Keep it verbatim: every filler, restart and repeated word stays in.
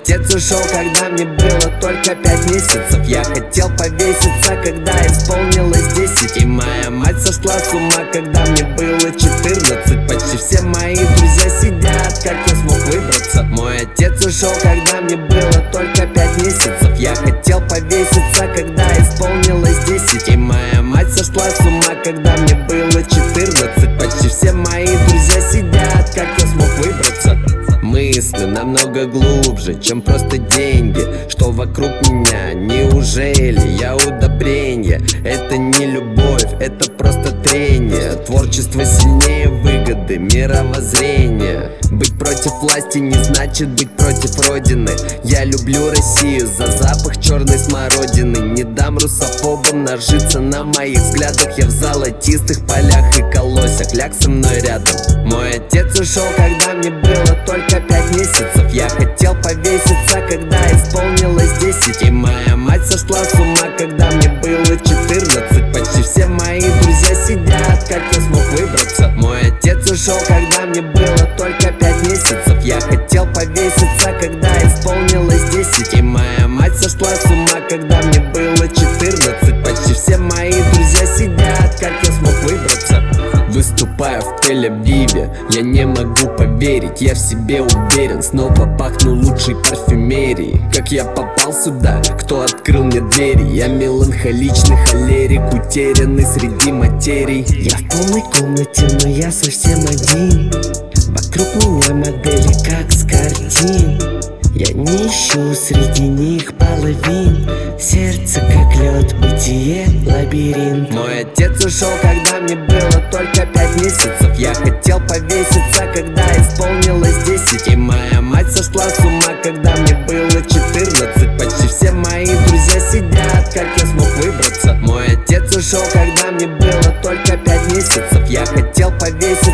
отец ушел, когда мне было только пять месяцев. Я хотел повеситься, когда исполнилось десять. И моя мать сошла с ума, когда мне было четырнадцать. Почти все мои друзья сидят, как я смог выбраться. Мой отец ушел, когда мне было только пять месяцев. Я хотел повеситься, когда исполнилось десять. И моя мать сошла с ума, когда мне было четырнадцать. Почти все мои друзья сидят, как я смог выбраться. Мысли намного глубже, чем просто деньги, что вокруг меня. Неужели я удобрение? Это не любовь, это просто трение. Творчество сильнее выгоды, мировоззрения. Быть против власти не значит быть против родины. Я люблю Россию за запах черной смородины. Не дам русофобам нажиться на моих взглядах. Я в золотистых полях и колосях, ляг со мной рядом. Мой отец ушел, когда мне было только пять месяцев. Я хотел повеситься, когда исполнилось десять. И моя мать сошла с ума, когда мне было четырнадцать. Почти все мои друзья сидят, как я смог выбраться. Мой отец ушел, когда мне было только пять месяцев. Я хотел повеситься, когда исполнилось десять. И моя мать сошла с ума, когда мне было четырнадцать. Почти все мои друзья сидят, как я смог выбраться. Выступаю в Тель-Авиве, я не могу поверить, я в себе уверен. Снова пахну лучшей парфюмерией. Как я попал сюда, кто открыл мне двери? Я меланхоличный холерик, утерянный среди материй. Я в полной комнате, но я совсем один. Вокруг меня модели, как с картин. Я не ищу среди них половин. Сердце как лед, бытие лабиринт. Мой отец ушел, когда мне было только пять месяцев. Я хотел повеситься, когда исполнилось десять. И моя мать сошла с ума, когда мне было четырнадцать. Почти все мои друзья сидят, как я смог выбраться. Мой отец ушел, когда мне было только пять месяцев. Я хотел повеситься,